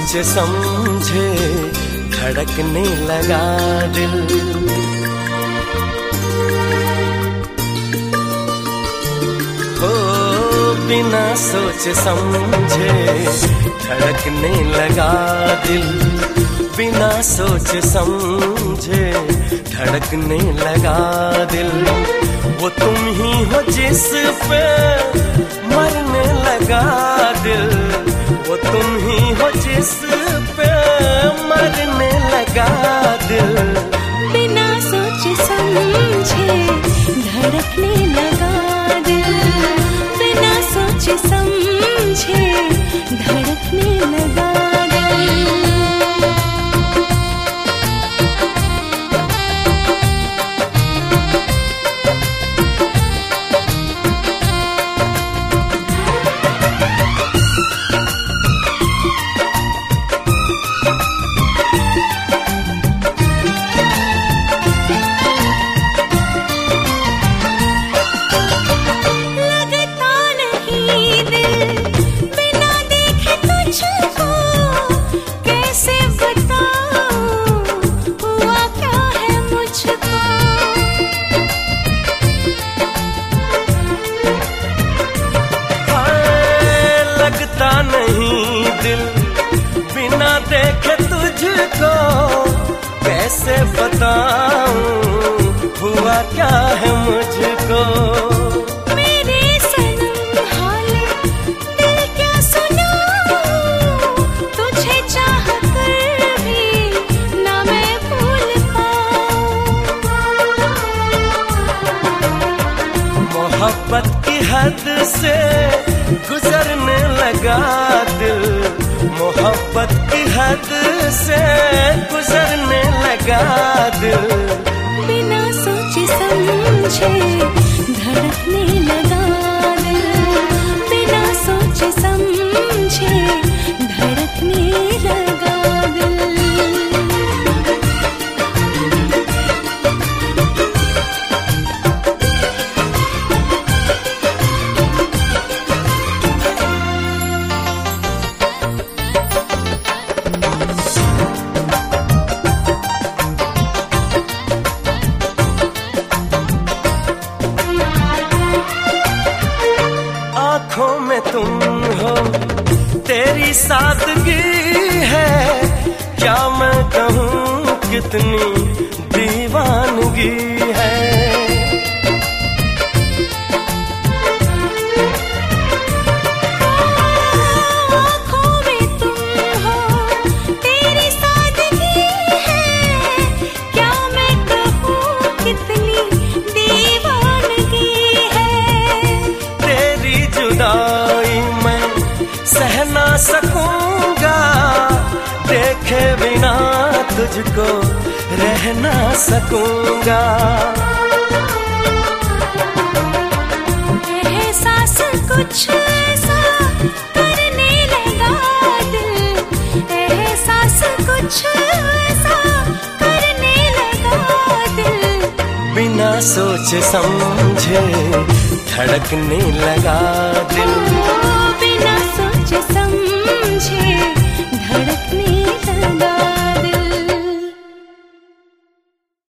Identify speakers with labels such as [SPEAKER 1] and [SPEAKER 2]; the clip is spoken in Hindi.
[SPEAKER 1] सोचे समझे धड़कने लगा दिल। हो बिना सोचे समझे धड़कने लगा दिल, बिना सोचे समझे धड़कने लगा दिल। वो तुम ही हो जिस पे मरने लगा दिल, वो तुम ही हो जिस पे मरने लगा दिल।
[SPEAKER 2] बिना सोचे समझे धड़कने लगा दिल, बिना सोचे समझे धड़कने लगा दिल।
[SPEAKER 1] नहीं दिल बिना देखे तुझको, कैसे बताऊं हुआ क्या है मुझको।
[SPEAKER 2] मेरे सनम हाल दिल क्या सुनाऊं, तुझे चाह कर भी ना मैं भूल पाऊं।
[SPEAKER 1] मोहब्बत की हद से गुजरने लगा दिल, मोहब्बत की हद से गुजरने लगा दिल।
[SPEAKER 2] बिना सोचे समझे धड़कने लगा दिल, बिना सोचे समझे धड़कने लगा दिल।
[SPEAKER 1] आँखों में तुम हो तेरी सादगी है, क्या मैं कहूँ कितनी दीवानगी है।
[SPEAKER 2] आँखों में तुम हो तेरी सादगी है, क्या मैं कहूँ कितनी दीवानगी है।
[SPEAKER 1] तेरी जुदाई मैं सह ना सकूंगा, देखे बिना तुझको रह ना सकूंगा।
[SPEAKER 2] एहसास कुछ ऐसा करने लगा दिल, एहसास कुछ ऐसा करने लगा दिल।
[SPEAKER 1] बिना सोचे समझे धड़कने लगा दिल।